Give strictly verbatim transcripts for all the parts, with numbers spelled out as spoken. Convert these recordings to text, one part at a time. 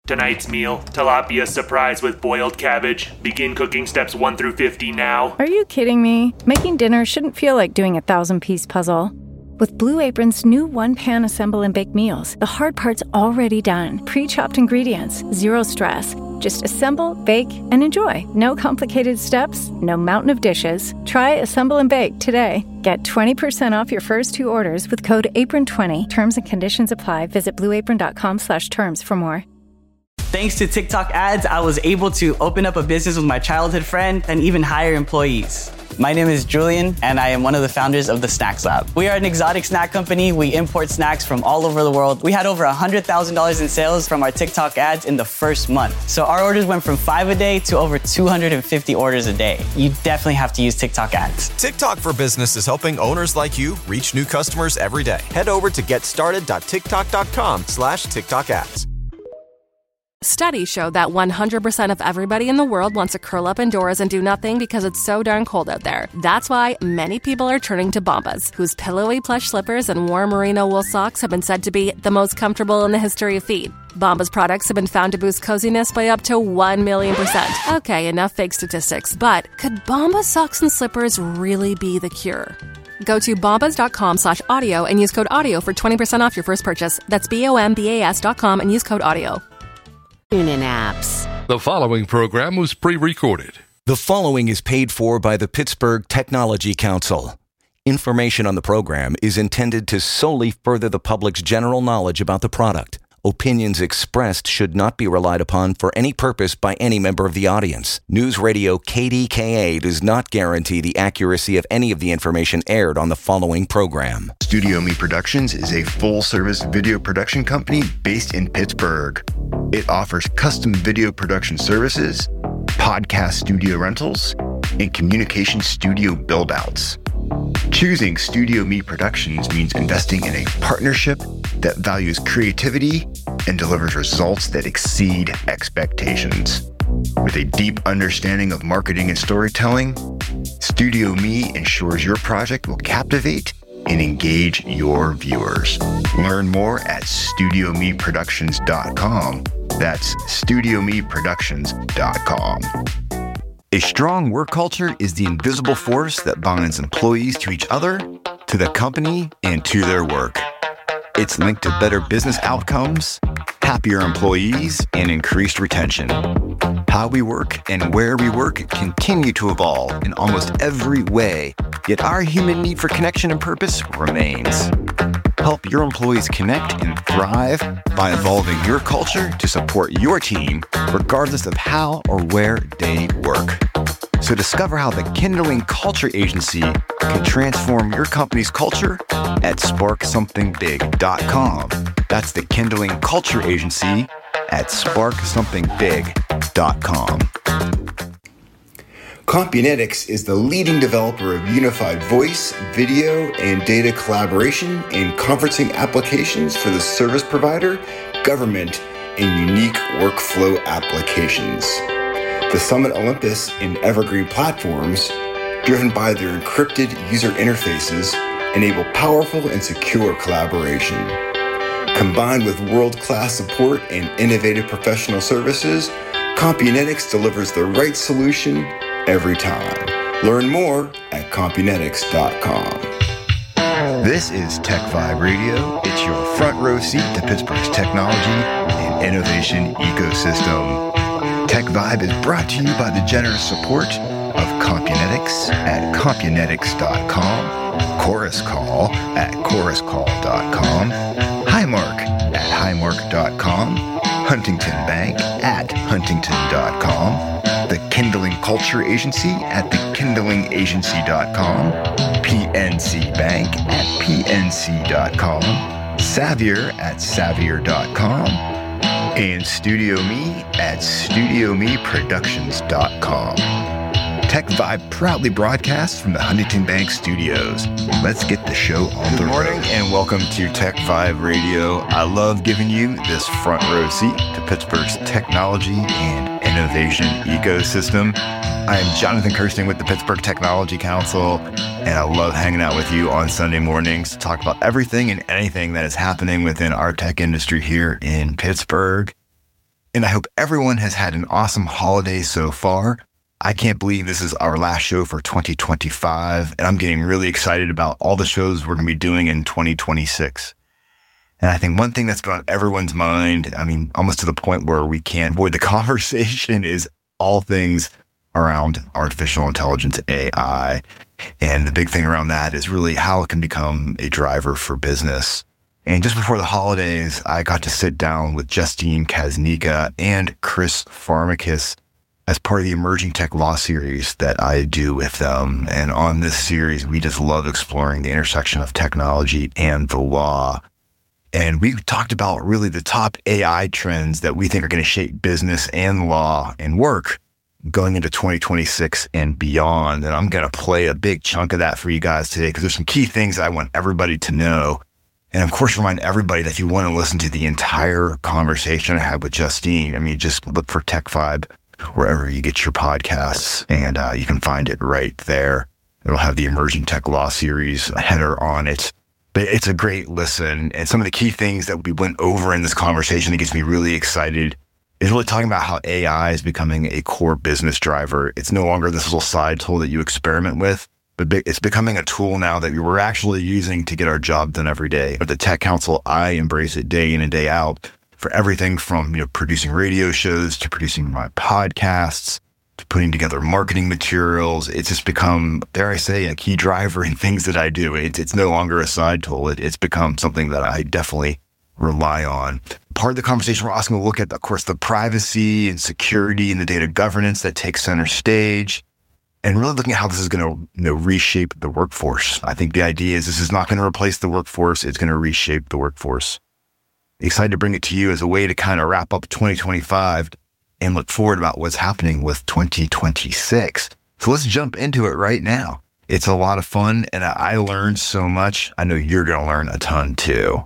Tonight's meal, tilapia surprise with boiled cabbage. Begin cooking steps one through fifty now. Are you kidding me? Making dinner shouldn't feel like doing a thousand-piece puzzle. With Blue Apron's new one-pan assemble and bake meals, the hard part's already done. Pre-chopped ingredients, zero stress. Just assemble, bake, and enjoy. No complicated steps, no mountain of dishes. Try Assemble and Bake today. Get twenty percent off your first two orders with code apron twenty. Terms and conditions apply. Visit blueapron.com slash terms for more. Thanks to TikTok ads, I was able to open up a business with my childhood friend and even hire employees. My name is Julian, and I am one of the founders of the Snacks Lab. We are an exotic snack company. We import snacks from all over the world. We had over one hundred thousand dollars in sales from our TikTok ads in the first month. So our orders went from five a day to over two hundred fifty orders a day. You definitely have to use TikTok ads. TikTok for Business is helping owners like you reach new customers every day. Head over to getstarted.tiktok.com slash TikTok ads. Studies show that one hundred percent of everybody in the world wants to curl up indoors and do nothing because it's so darn cold out there. That's why many people are turning to Bombas, whose pillowy plush slippers and warm merino wool socks have been said to be the most comfortable in the history of feet. Bombas products have been found to boost coziness by up to one million percent. Okay, enough fake statistics, but could Bombas socks and slippers really be the cure? Go to bombas.com slash audio and use code audio for twenty percent off your first purchase. That's B O M B A S dot com and use code audio. TuneIn apps. The following program was pre-recorded. The following is paid for by the Pittsburgh Technology Council. Information on the program is intended to solely further the public's general knowledge about the product. Opinions expressed should not be relied upon for any purpose by any member of the audience. News Radio K D K A does not guarantee the accuracy of any of the information aired on the following program. Studio Me Productions is a full-service video production company based in Pittsburgh. It offers custom video production services, podcast studio rentals, and communication studio build-outs. Choosing Studio Me Productions means investing in a partnership that values creativity and delivers results that exceed expectations. With a deep understanding of marketing and storytelling, Studio Me ensures your project will captivate and engage your viewers. Learn more at studio me productions dot com. That's studio me productions dot com. A strong work culture is the invisible force that binds employees to each other, to the company, and to their work. It's linked to better business outcomes, happier employees, and increased retention. How we work and where we work continue to evolve in almost every way, yet our human need for connection and purpose remains. Help your employees connect and thrive by evolving your culture to support your team, regardless of how or where they work. So discover how the Kindling Culture Agency can transform your company's culture at spark something big dot com. That's the Kindling Culture Agency at spark something big dot com. CompuNetics is the leading developer of unified voice, video, and data collaboration and conferencing applications for the service provider, government, and unique workflow applications. The Summit Olympus and Evergreen platforms, driven by their encrypted user interfaces, enable powerful and secure collaboration. Combined with world-class support and innovative professional services, CompuNetics delivers the right solution every time. Learn more at compunetics dot com. This is Tech Vibe Radio. It's your front row seat to Pittsburgh's technology and innovation ecosystem. Tech Vibe is brought to you by the generous support of CompuNetics at compunetics dot com, Chorus Call at chorus call dot com, Highmark at highmark dot com, Huntington Bank at huntington dot com, the Kindling Culture Agency at the kindling agency dot com, P N C Bank at p n c dot com, Savier at savier dot com, and Studio Me at studio me productions dot com. Tech Vibe proudly broadcasts from the Huntington Bank Studios. Let's get the show on the road. Good morning and welcome to Tech Vibe Radio. I love giving you this front row seat to Pittsburgh's technology and innovation ecosystem. I am Jonathan Kirsting with the Pittsburgh Technology Council, and I love hanging out with you on Sunday mornings to talk about everything and anything that is happening within our tech industry here in Pittsburgh. and I hope everyone has had an awesome holiday so far. I can't believe this is our last show for twenty twenty-five, and I'm getting really excited about all the shows we're going to be doing in twenty twenty-six. And I think one thing that's been on everyone's mind, I mean, almost to the point where we can't avoid the conversation, is all things around artificial intelligence, A I. And the big thing around that is really how it can become a driver for business. And just before the holidays, I got to sit down with Justine Kaznika and Chris Farmakis as part of the Emerging Tech Law series that I do with them. And on this series, we just love exploring the intersection of technology and the law. And we talked about really the top A I trends that we think are going to shape business and law and work going into twenty twenty-six and beyond. And I'm going to play a big chunk of that for you guys today because there's some key things I want everybody to know. And of course, remind everybody that if you want to listen to the entire conversation I had with Justine, I mean, just look for Tech Vibe wherever you get your podcasts, and uh, you can find it right there. It'll have the Emerging Tech Law series header on it. But it's a great listen. And some of the key things that we went over in this conversation that gets me really excited is really talking about how A I is becoming a core business driver. It's no longer this little side tool that you experiment with, but it's becoming a tool now that we're actually using to get our job done every day. At the Tech Council, I embrace it day in and day out for everything from, you know, producing radio shows to producing my podcasts to putting together marketing materials. It's just become, dare I say, a key driver in things that I do. It's, it's no longer a side tool. It, it's become something that I definitely rely on. Part of the conversation, we're also going to look at, of course, the privacy and security and the data governance that takes center stage, and really looking at how this is going to, you know, reshape the workforce. I think the idea is this is not going to replace the workforce. It's going to reshape the workforce. Excited to bring it to you as a way to kind of wrap up twenty twenty-five and look forward about what's happening with twenty twenty-six. So let's jump into it right now. It's a lot of fun, and I learned so much. I know you're going to learn a ton too.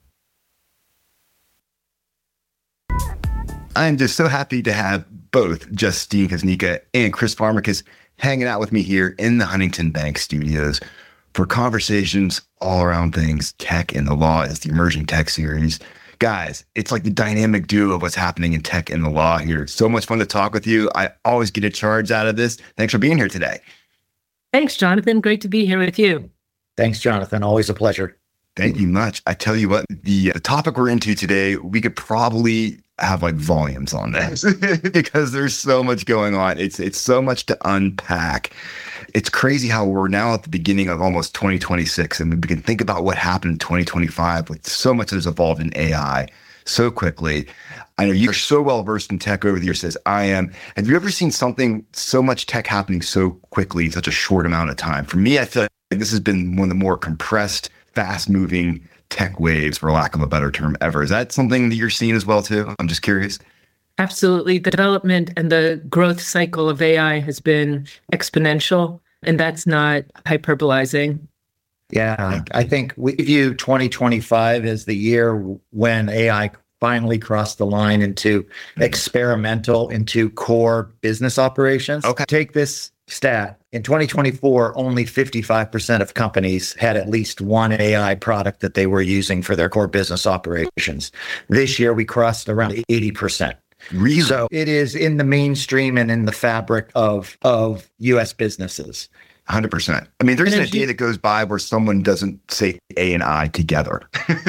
I'm just so happy to have both Justine Kaznika and Chris Farmakis hanging out with me here in the Huntington Bank studios for conversations all around things tech and the law as the Emerging Tech series. Guys, it's like the dynamic duo of what's happening in tech and the law here. So much fun to talk with you. I always get a charge out of this. Thanks for being here today. Thanks, Jonathan. Great to be here with you. Thanks, Jonathan. Always a pleasure. Thank you much. I tell you what, the, the topic we're into today, we could probably have like volumes on this because there's so much going on. It's it's so much to unpack. It's crazy how we're now at the beginning of almost twenty twenty-six, and we can think about what happened in twenty twenty-five with so much that has evolved in A I so quickly. I know you're so well versed in tech over the years as I am. Have you ever seen something, so much tech happening so quickly in such a short amount of time? For me, I feel like this has been one of the more compressed, fast-moving tech waves, for lack of a better term, ever. Is that something that you're seeing as well, too? I'm just curious. Absolutely. The development and the growth cycle of A I has been exponential, and that's not hyperbolizing. Yeah, I think we view twenty twenty-five as the year when A I finally crossed the line into experimental, into core business operations. Okay. Take this stat. In twenty twenty-four, only fifty-five percent of companies had at least one A I product that they were using for their core business operations. This year, we crossed around eighty percent. Really? So it is in the mainstream and in the fabric of, of U S businesses. one hundred percent. I mean, there's a day that goes by where someone doesn't say A and I together.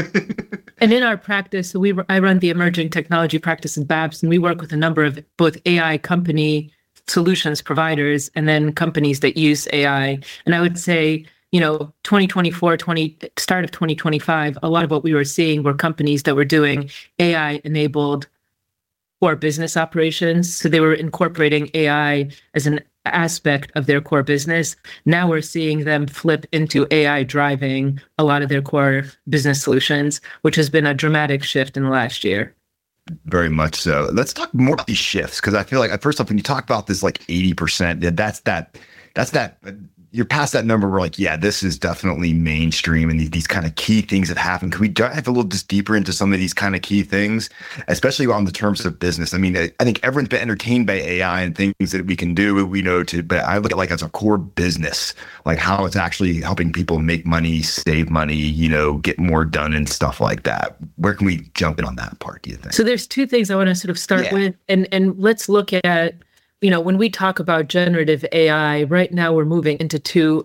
And in our practice, so we I run the emerging technology practice in Babs, and we work with a number of both A I company solutions providers and then companies that use A I. And I would say, you know, twenty twenty-four, twenty start of twenty twenty-five, a lot of what we were seeing were companies that were doing A I-enabled core business operations. So they were incorporating A I as an aspect of their core business. Now we're seeing them flip into A I driving a lot of their core business solutions, which has been a dramatic shift in the last year. Very much so. Let's talk more about these shifts, because I feel like, first off, when you talk about this like eighty percent, that's that, that's that you're past that number. We're like, yeah, this is definitely mainstream, and these, these kind of key things that happen. Can we dive a little just deeper into some of these kind of key things, especially on the terms of business? I mean, I, I think everyone's been entertained by A I and things that we can do, we know to, but I look at like as a core business, like how it's actually helping people make money, save money, you know, get more done and stuff like that. Where can we jump in on that part, do you think? So there's two things I want to sort of start Yeah. with, and and let's look at, you know, when we talk about generative A I, right now we're moving into two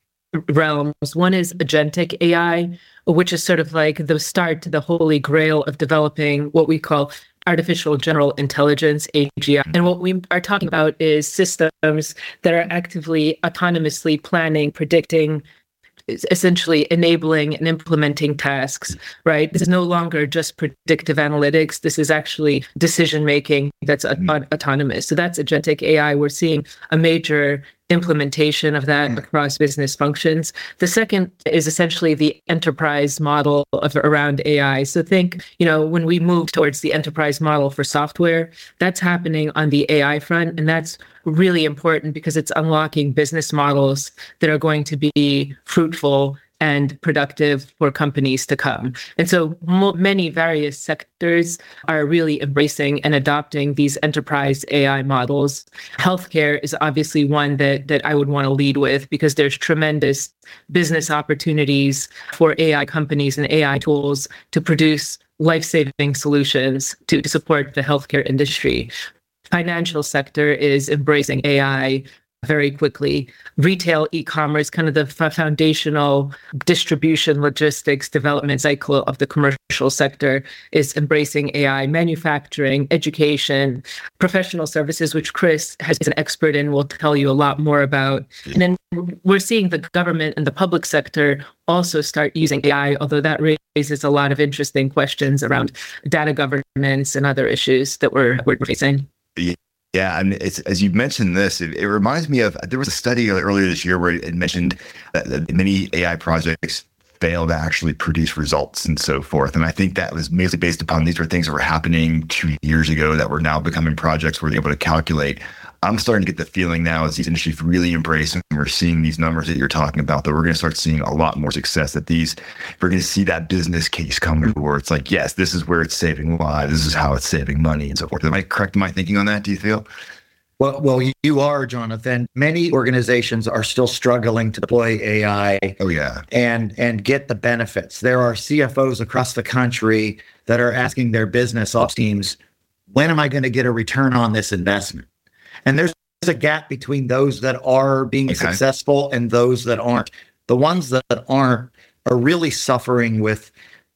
realms. One is agentic A I, which is sort of like the start to the holy grail of developing what we call artificial general intelligence, A G I. And what we are talking about is systems that are actively autonomously planning, predicting, essentially enabling and implementing tasks, right? This is no longer just predictive analytics. This is actually decision-making that's aut- autonomous. So that's agentic A I. We're seeing a major implementation of that across business functions. The second is essentially the enterprise model of around A I. So think, you know, when we move towards the enterprise model for software, that's happening on the A I front, and that's really important because it's unlocking business models that are going to be fruitful and productive for companies to come. And so mo- many various sectors are really embracing and adopting these enterprise A I models. Healthcare is obviously one that, that I would want to lead with because there's tremendous business opportunities for A I companies and A I tools to produce life-saving solutions to, to support the healthcare industry. Financial sector is embracing A I very quickly. Retail, e-commerce, kind of the f- foundational distribution, logistics, development cycle of the commercial sector is embracing A I. Manufacturing, education, professional services, which Chris has, is an expert in, will tell you a lot more about. And then we're seeing the government and the public sector also start using A I, although that raises a lot of interesting questions around data governance and other issues that we're, we're facing. Yeah, and it's, as you mentioned this, it, it reminds me of, there was a study earlier this year where it mentioned that, that many A I projects fail to actually produce results and so forth. And I think that was mainly based upon these were things that were happening two years ago that were now becoming projects where they're able to calculate. I'm starting to get the feeling now as these industries really embrace and we're seeing these numbers that you're talking about, that we're going to start seeing a lot more success at these. We're going to see that business case come where it's like, yes, this is where it's saving lives. This is how it's saving money and so forth. Am I correct in my thinking on that, do you feel? Well, well, you are, Jonathan. Many organizations are still struggling to deploy A I. Oh, yeah. And and get the benefits. There are C F Os across the country that are asking their business ops teams, when am I going to get a return on this investment? And there's a gap between those that are being Okay. successful and those that aren't. The ones that aren't are really suffering with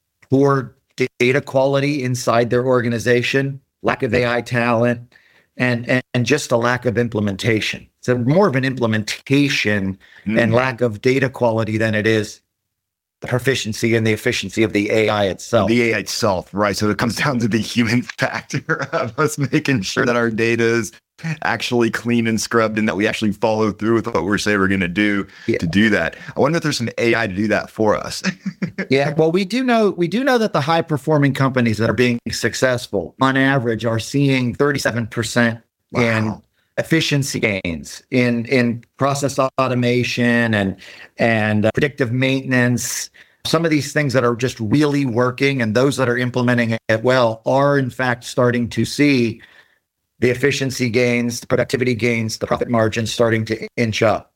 poor data quality inside their organization, lack of A I talent, and, and, and just a lack of implementation. So more of an implementation Mm. and lack of data quality than it is the proficiency and the efficiency of the A I itself. The A I itself, right? So it comes down to the human factor of us making sure that our data is actually clean and scrubbed and that we actually follow through with what we're saying we're going to do Yeah. to do that. I wonder if there's some A I to do that for us. Yeah, well, we do know we do know that the high performing companies that are being successful, on average, are seeing thirty-seven percent in Wow. efficiency gains in in process automation and and uh, predictive maintenance. Some of these things that are just really working, and those that are implementing it well, are in fact starting to see the efficiency gains, the productivity gains, the profit margins starting to inch up.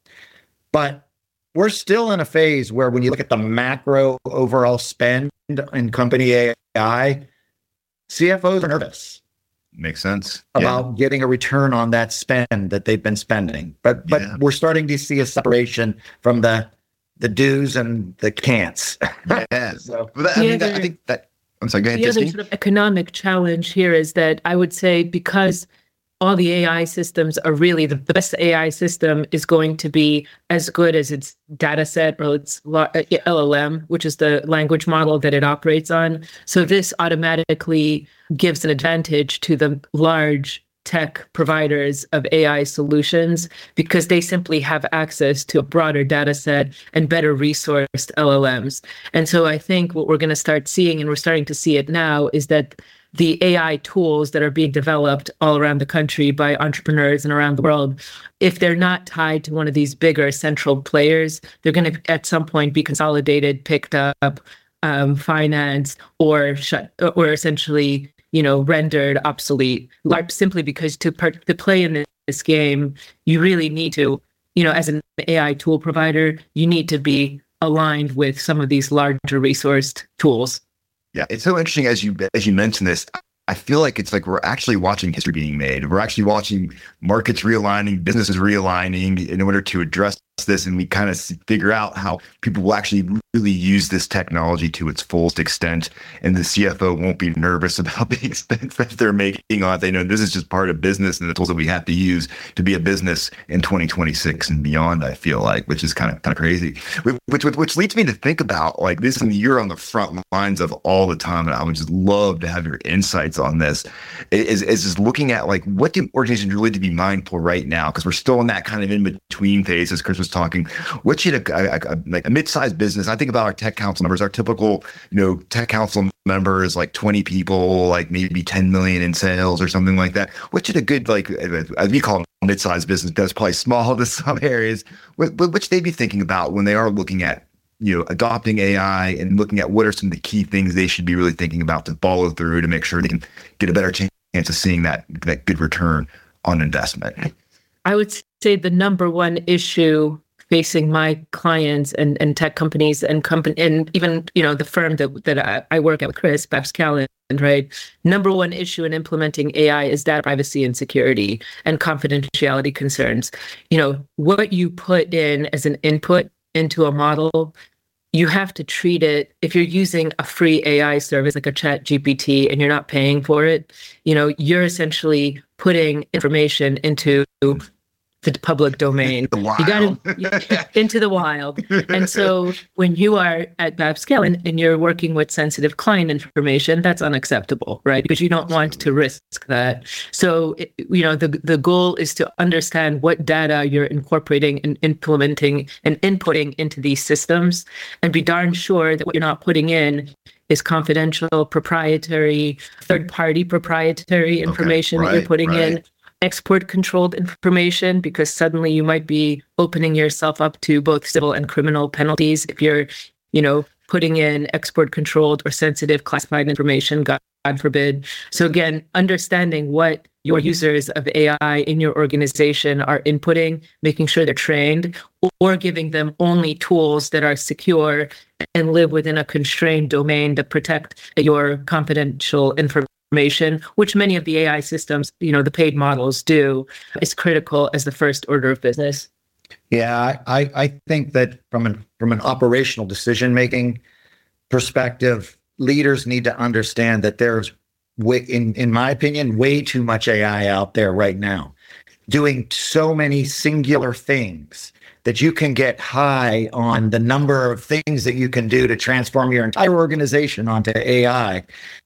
But we're still in a phase where when you look at the macro overall spend in company A I, C F Os are nervous Makes sense. about getting a return on that spend that they've been spending. But but Yeah. we're starting to see a separation from the the do's and the can'ts. Yeah. yeah. So- But that, I The mean, that, I other- think that, I'm sorry, go ahead, The other Justine. sort of economic challenge here is that I would say because all the A I systems are really the, the best A I system is going to be as good as its data set or its la- uh, L L M, which is the language model that it operates on. So this automatically gives an advantage to the large tech providers of A I solutions because they simply have access to a broader data set and better resourced L L Ms. And so I think what we're going to start seeing, and we're starting to see it now, is that the A I tools that are being developed all around the country by entrepreneurs and around the world, if they're not tied to one of these bigger central players, they're going to at some point be consolidated, picked up, um, financed, or shut, or essentially, you know, rendered obsolete. Simply because to per- to play in this game, you really need to, you know, as an A I tool provider, you need to be aligned with some of these larger resourced tools. Yeah, it's so interesting as you as you mentioned this. I feel like it's like we're actually watching history being made. We're actually watching markets realigning, businesses realigning in order to address this, and we kind of figure out how people will actually really use this technology to its fullest extent, and the C F O won't be nervous about the expense that they're making on it. They know this is just part of business and the tools that we have to use to be a business in twenty twenty-six and beyond, I feel like, which is kind of kind of crazy. Which, which which leads me to think about, like, this, and you're on the front lines of all the time, and I would just love to have your insights on this, is, is just looking at, like, what do organizations really need to be mindful right now? Because we're still in that kind of in-between phase, as Chris was talking. What should a, a, a, like a mid-sized business, I think about our tech council members, our typical, you know, tech council member is like twenty people, like maybe ten million in sales or something like that. What should a good, like, as we call them, mid-sized business, that's probably small to some areas, what, what should they be thinking about when they are looking at, you know, adopting A I and looking at what are some of the key things they should be really thinking about to follow through to make sure they can get a better chance of seeing that that good return on investment? I would say the number one issue facing my clients and, and tech companies and company and even, you know, the firm that that I, I work at with Chris, Babs Calland, right? Number one issue in implementing A I is data privacy and security and confidentiality concerns. You know, what you put in as an input into a model, you have to treat it, if you're using a free A I service like a Chat G P T and you're not paying for it, you know, you're essentially putting information into the public domain. The wild. You got to into the wild. And so when you are at Babs Calland and you're working with sensitive client information, that's unacceptable, right? Because you don't want to risk that. So, you know, the the goal is to understand what data you're incorporating and implementing and inputting into these systems, and be darn sure that what you're not putting in is confidential, proprietary, third-party proprietary information okay, right, that you're putting right. in. Export controlled information, because suddenly you might be opening yourself up to both civil and criminal penalties if you're, you know, putting in export controlled or sensitive classified information, God, God forbid. So again, understanding what your users of A I in your organization are inputting, making sure they're trained, or giving them only tools that are secure and live within a constrained domain that protect your confidential information. Information, which many of the A I systems, you know, the paid models do, is critical as the first order of business. Yeah, I, I think that from an from an operational decision-making perspective, leaders need to understand that there's, way, in, in my opinion, way too much A I out there right now, doing so many singular things that you can get high on the number of things that you can do to transform your entire organization onto A I.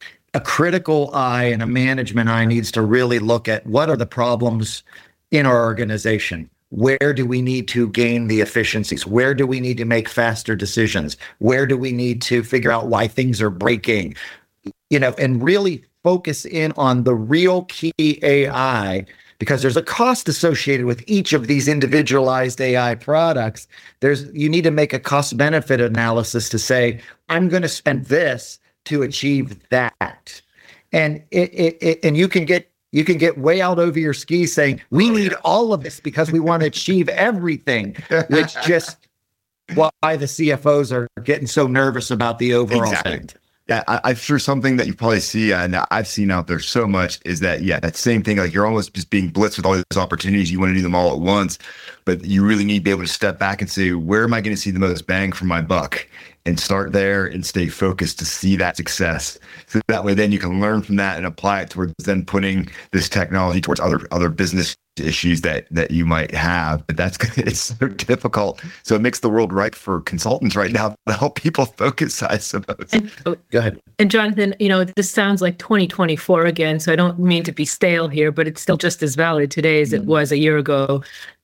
A critical eye and a management eye needs to really look at what are the problems in our organization. Where do we need to gain the efficiencies? Where do we need to make faster decisions? Where do we need to figure out why things are breaking? You know, and really focus in on the real key A I, because there's a cost associated with each of these individualized A I products. There's, you need to make a cost benefit analysis to say, I'm going to spend this to achieve that. And it, it, it and you can get you can get way out over your skis saying we need all of this because we want to achieve everything, which just why the C F Os are getting so nervous about the overall Exactly. thing. Yeah, I, I'm sure something that you probably see, and I've seen out there so much, is that, yeah, that same thing, like you're almost just being blitzed with all these opportunities. You want to do them all at once, but you really need to be able to step back and say, where am I going to see the most bang for my buck? And start there and stay focused to see that success. So that way, then you can learn from that and apply it towards then putting this technology towards other other business issues that that you might have. But that's it's so difficult. So it makes the world ripe for consultants right now to help people focus, I suppose. And, Go ahead. And Jonathan, you know, this sounds like twenty twenty-four again, so I don't mean to be stale here, but it's still just as valid today as it was a year ago.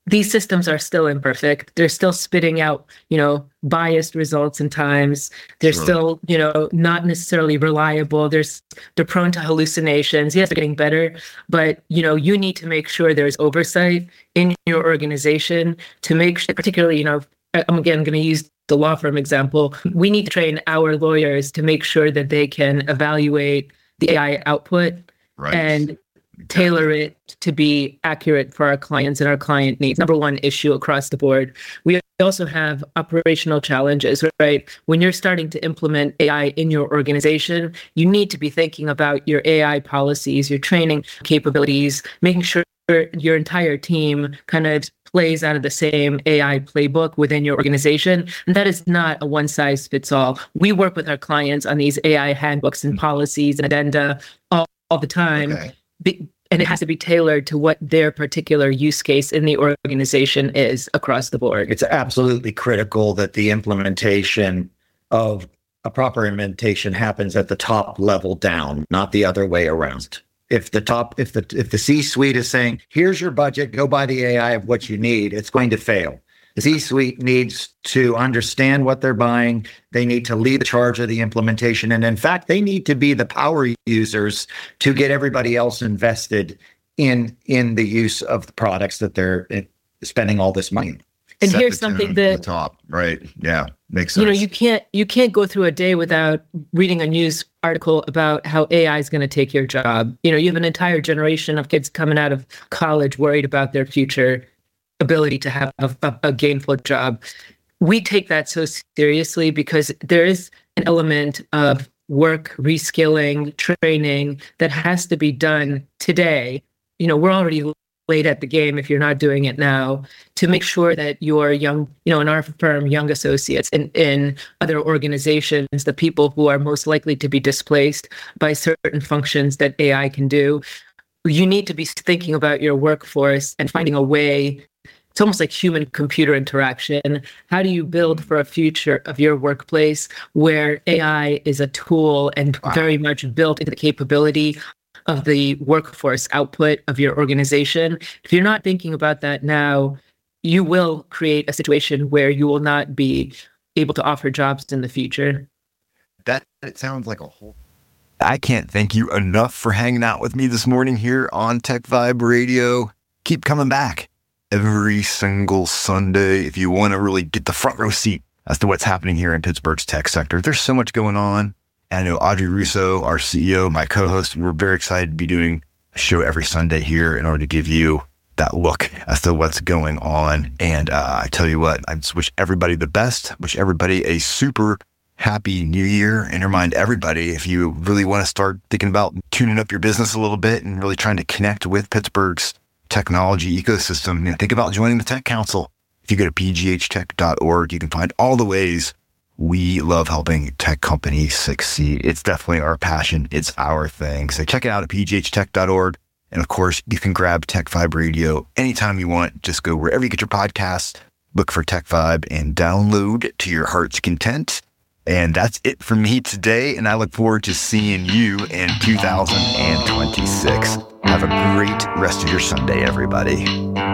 these systems are still imperfect. They're still spitting out, you know, biased results in times. They're Sure. still, you know, not necessarily reliable. There's, they're prone to hallucinations. Yes, they're getting better, but, you know, you need to make sure there's oversight in your organization to make sure, particularly, you know, I'm again going to use the law firm example. We need to train our lawyers to make sure that they can evaluate the A I output Right. and tailor it to be accurate for our clients and our client needs. Number one issue across the board. We also have operational challenges, right? When you're starting to implement A I in your organization, you need to be thinking about your A I policies, your training capabilities, making sure your entire team kind of plays out of the same A I playbook within your organization. And that is not a one size fits all. We work with our clients on these A I handbooks and policies and addenda all, all the time. Okay. Be, and it has to be tailored to what their particular use case in the organization is across the board. It's absolutely critical that the implementation of a proper implementation happens at the top level down, not the other way around. If the top, if the if the C-suite is saying, here's your budget, go buy the A I of what you need, it's going to fail. The C-suite needs to understand what they're buying. They need to lead the charge of the implementation. And in fact, they need to be the power users to get everybody else invested in, in the use of the products that they're spending all this money. And Set here's the tone something at that the top, right? Yeah, makes sense. you know you can't you can't go through a day without reading a news article about how A I is going to take your job. You know, you have an entire generation of kids coming out of college worried about their future ability to have a, a, a gainful job. We take that so seriously because there is an element of work, reskilling, training that has to be done today. You know, we're already late at the game if you're not doing it now, to make sure that your young, you know, in our firm, young associates and in other organizations, the people who are most likely to be displaced by certain functions that A I can do, you need to be thinking about your workforce and finding a way. It's almost like human computer interaction. How do you build for a future of your workplace where A I is a tool and wow. very much built into the capability of the workforce output of your organization? If you're not thinking about that now, you will create a situation where you will not be able to offer jobs in the future. That it sounds like a whole. I can't thank you enough for hanging out with me this morning here on Tech Vibe Radio. Keep coming back every single Sunday if you want to really get the front row seat as to what's happening here in Pittsburgh's tech sector. There's so much going on. And I know Audrey Russo, our C E O, my co-host, we're very excited to be doing a show every Sunday here in order to give you that look as to what's going on. And uh, I tell you what, I just wish everybody the best, wish everybody a super happy new year, and remind everybody, if you really want to start thinking about tuning up your business a little bit and really trying to connect with Pittsburgh's technology ecosystem, you know, think about joining the Tech Council. If you go to p g h tech dot org, you can find all the ways we love helping tech companies succeed. It's definitely our passion. It's our thing. So check it out at p g h tech dot org. And of course, you can grab Tech Vibe Radio anytime you want. Just go wherever you get your podcasts, look for Tech Vibe, and download to your heart's content. And that's it for me today. And I look forward to seeing you in two thousand twenty-six. Have a great rest of your Sunday, everybody.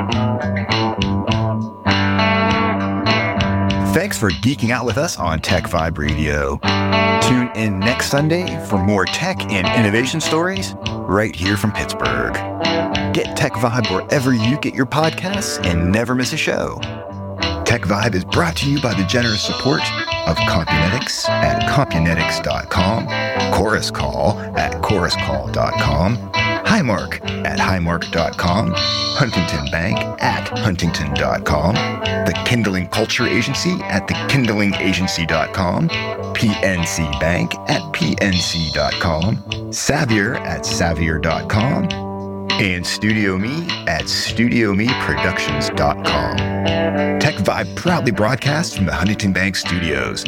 Thanks for geeking out with us on Tech Vibe Radio. Tune in next Sunday for more tech and innovation stories right here from Pittsburgh. Get Tech Vibe wherever you get your podcasts and never miss a show. Tech Vibe is brought to you by the generous support of Compunetics at Compunetics dot com, Chorus Call at Chorus Call dot com, Highmark at Highmark dot com, Huntington Bank at Huntington dot com, The Kindling Culture Agency at The Kindling Agency dot com, P N C Bank at P N C dot com, Savior at Savior dot com, and Studio Me at Studio Me Productions dot com. Tech Vibe proudly broadcasts from the Huntington Bank Studios.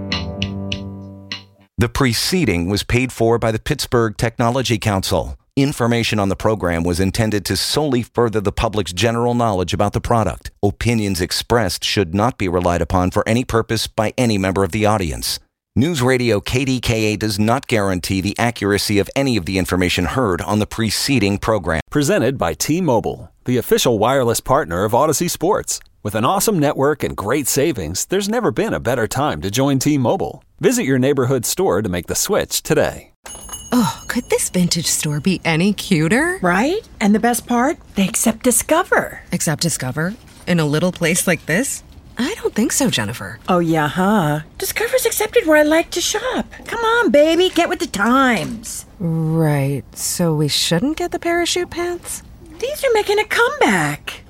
The preceding was paid for by the Pittsburgh Technology Council. Information on the program was intended to solely further the public's general knowledge about the product. Opinions expressed should not be relied upon for any purpose by any member of the audience. News Radio K D K A does not guarantee the accuracy of any of the information heard on the preceding program. Presented by T-Mobile, the official wireless partner of Odyssey Sports. With an awesome network and great savings, there's never been a better time to join T-Mobile. Visit your neighborhood store to make the switch today. Oh, could this vintage store be any cuter? Right? And the best part? They accept Discover. Accept Discover? In a little place like this? I don't think so, Jennifer. Oh, yeah, huh? Discover's accepted where I like to shop. Come on, baby, get with the times. Right, so we shouldn't get the parachute pants? These are making a comeback.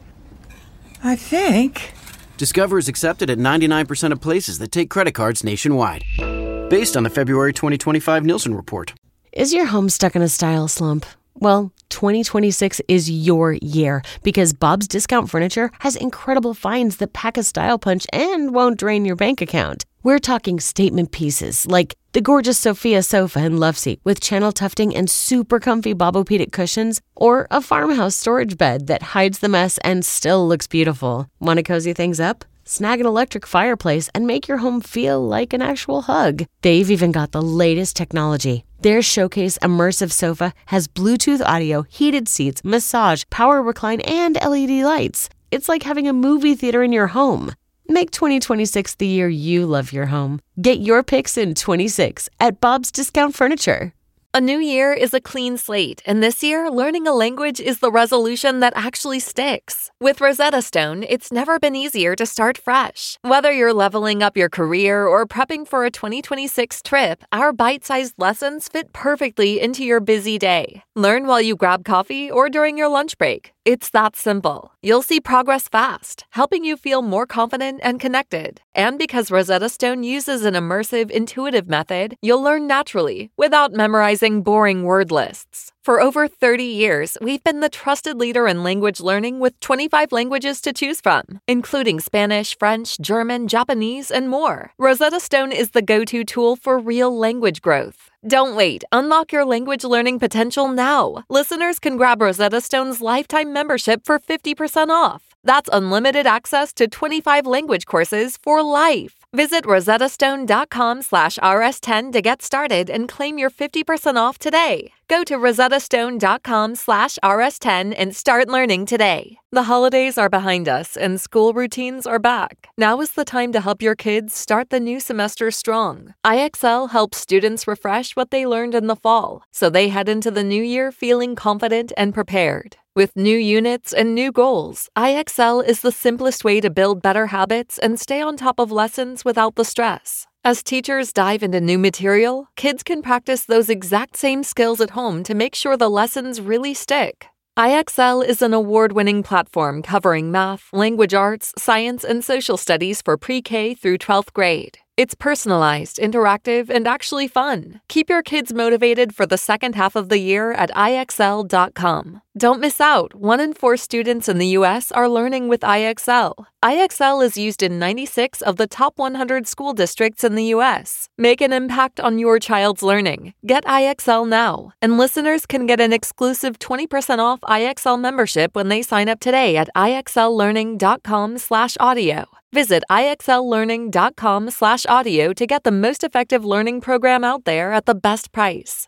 I think. Discover is accepted at ninety-nine percent of places that take credit cards nationwide. Based on the February twenty twenty-five Nielsen report. Is your home stuck in a style slump? Well, twenty twenty-six is your year because Bob's Discount Furniture has incredible finds that pack a style punch and won't drain your bank account. We're talking statement pieces like the gorgeous Sophia sofa and love seat with channel tufting and super comfy Bobopedic cushions, or a farmhouse storage bed that hides the mess and still looks beautiful. Want to cozy things up? Snag an electric fireplace and make your home feel like an actual hug. They've even got the latest technology. Their Showcase Immersive Sofa has Bluetooth audio, heated seats, massage, power recline, and L E D lights. It's like having a movie theater in your home. Make twenty twenty-six the year you love your home. Get your picks in twenty-six at Bob's Discount Furniture. A new year is a clean slate, and this year, learning a language is the resolution that actually sticks. With Rosetta Stone, it's never been easier to start fresh. Whether you're leveling up your career or prepping for a twenty twenty-six trip, our bite-sized lessons fit perfectly into your busy day. Learn while you grab coffee or during your lunch break. It's that simple. You'll see progress fast, helping you feel more confident and connected. And because Rosetta Stone uses an immersive, intuitive method, you'll learn naturally without memorizing boring word lists. For over thirty years, we've been the trusted leader in language learning with twenty-five languages to choose from, including Spanish, French, German, Japanese, and more. Rosetta Stone is the go-to tool for real language growth. Don't wait. Unlock your language learning potential now. Listeners can grab Rosetta Stone's lifetime membership for fifty percent off. That's unlimited access to twenty-five language courses for life. Visit rosettastone.com slash rs10 to get started and claim your fifty percent off today. Go to rosettastone.com slash rs10 and start learning today. The holidays are behind us and school routines are back. Now is the time to help your kids start the new semester strong. I X L helps students refresh what they learned in the fall, so they head into the new year feeling confident and prepared. With new units and new goals, I X L is the simplest way to build better habits and stay on top of lessons without the stress. As teachers dive into new material, kids can practice those exact same skills at home to make sure the lessons really stick. I X L is an award-winning platform covering math, language arts, science, and social studies for pre-K through twelfth grade. It's personalized, interactive, and actually fun. Keep your kids motivated for the second half of the year at I X L dot com. Don't miss out. One in four students in the U S are learning with I X L. I X L is used in ninety-six of the top one hundred school districts in the U S. Make an impact on your child's learning. Get I X L now. And listeners can get an exclusive twenty percent off I X L membership when they sign up today at ixllearning.com slash audio. Visit ixllearning.com slash audio to get the most effective learning program out there at the best price.